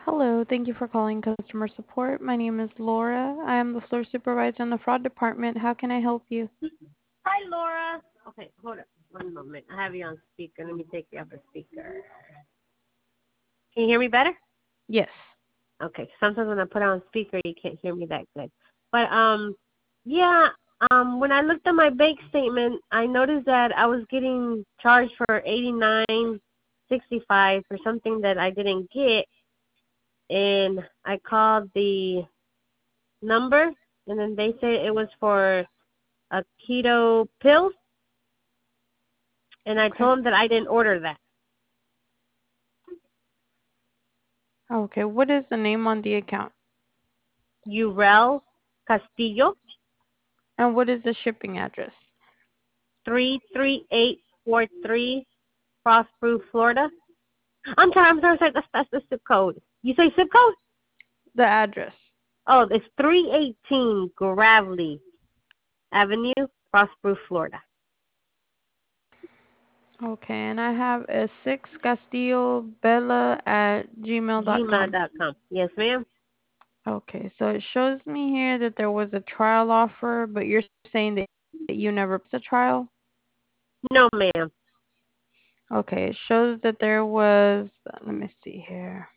Hello, thank you for calling customer support. My name is Laura. I am the floor supervisor in the fraud department. How can I help you? Hi, Laura. Okay, hold up one moment. I have you on speaker. Let me take you off the speaker. Can you hear me better? Yes. Okay. Sometimes when I put it on speaker, you can't hear me that good. But yeah. When I looked at my bank statement, I noticed that I was getting charged for $89.65 for something that I didn't get, and I called the number, and then they said it was for a keto pill, and I Okay. told them that I didn't order that. Okay, what is the name on the account? Urel Castillo, And what is the shipping address? 33843, Frostproof, Florida. I'm sorry. That's the zip code. You say zip code? The address. Oh, it's 318 Gravely Avenue, Frostproof, Florida. Okay, and I have a 6 Castillo Bella at gmail.com. Gmail.com. Yes, ma'am? Okay, so it shows me here that there was a trial offer, but you're saying that you never put a trial? No, ma'am. Okay, it shows that there was, let me see here.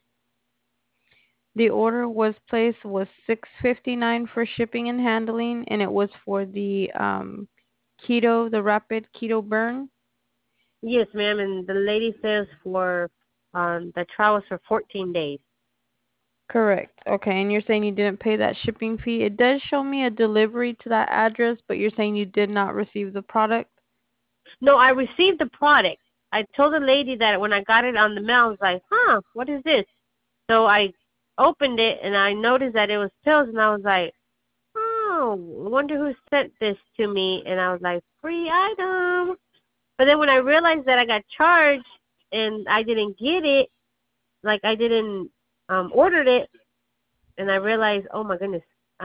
The order was placed was $6.59 for shipping and handling, and it was for the keto, the rapid keto burn. Yes, ma'am. And the lady says for the trial was for 14 days. Correct. Okay, and you're saying you didn't pay that shipping fee. It does show me a delivery to that address, but you're saying you did not receive the product. No, I received the product. I told the lady that when I got it on the mail, I was like, what is this? So I opened it and I noticed that it was pills, and I was like, oh, I wonder who sent this to me. And I was like, free item. But then when I realized that I got charged and I didn't get it, like I didn't ordered it, and I realized, oh my goodness,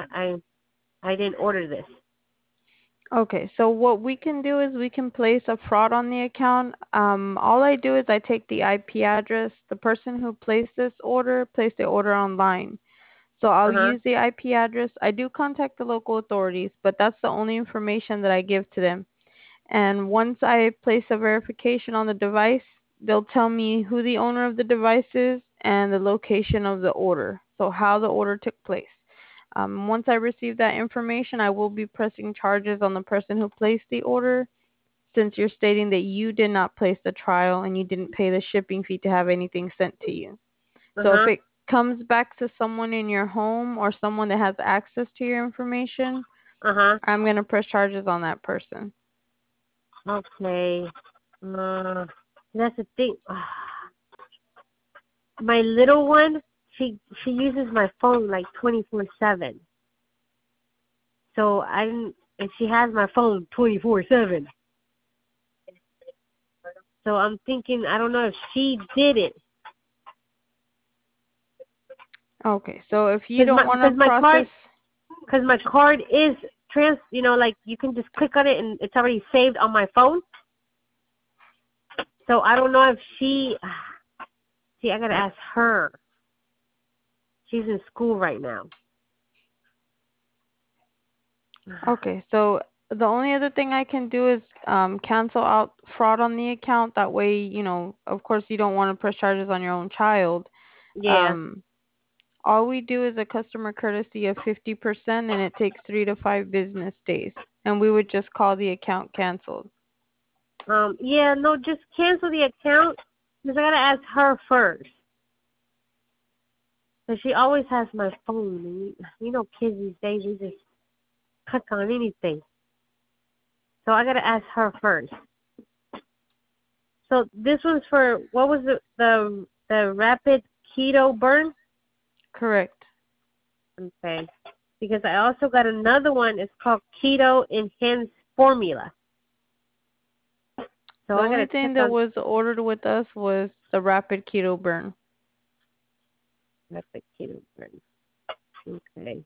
I didn't order this. Okay, so what we can do is we can place a fraud on the account. All I do is I take the IP address. The person who placed this order placed the order online. So I'll Uh-huh. use the IP address. I do contact the local authorities, but that's the only information that I give to them. And once I place a verification on the device, they'll tell me who the owner of the device is and the location of the order, so how the order took place. Once I receive that information, I will be pressing charges on the person who placed the order, since you're stating that you did not place the trial and you didn't pay the shipping fee to have anything sent to you. So if Uh-huh. it comes back to someone in your home or someone that has access to your information, Uh-huh. I'm going to press charges on that person. Okay. That's the thing. My little one, she uses my phone like 24/7. So and she has my phone 24/7. So I'm thinking, I don't know if she did it, Okay, so if you because don't want to process, my card is like you can just click on it and it's already saved on my phone. So I don't know if she. See, I gotta ask her. She's in school right now. okay, so the only other thing I can do is cancel out fraud on the account. That way, of course, you don't want to press charges on your own child. Yeah. Um, all we do is a customer courtesy of 50%, and it takes 3 to 5 business days. And we would just call the account canceled. Yeah. No, just cancel the account because I gotta ask her first. Cause she always has my phone. And kids these days, they just click on anything. So I gotta ask her first. So this one's for what was the rapid keto burn? Correct. Okay. Because I also got another one. It's called Keto Enhanced Formula. So The I only gotta check thing that on was ordered with us was the rapid keto burn. rapid keto burn. Okay.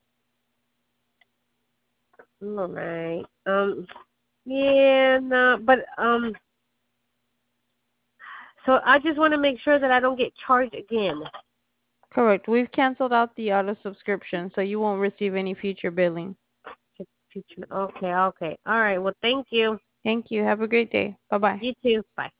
All right. Yeah, no, but so I just want to make sure that I don't get charged again. Correct. We've canceled out the auto subscription, so you won't receive any future billing. Okay, okay. All right. Well, thank you. Thank you. Have a great day. Bye bye. You too. Bye.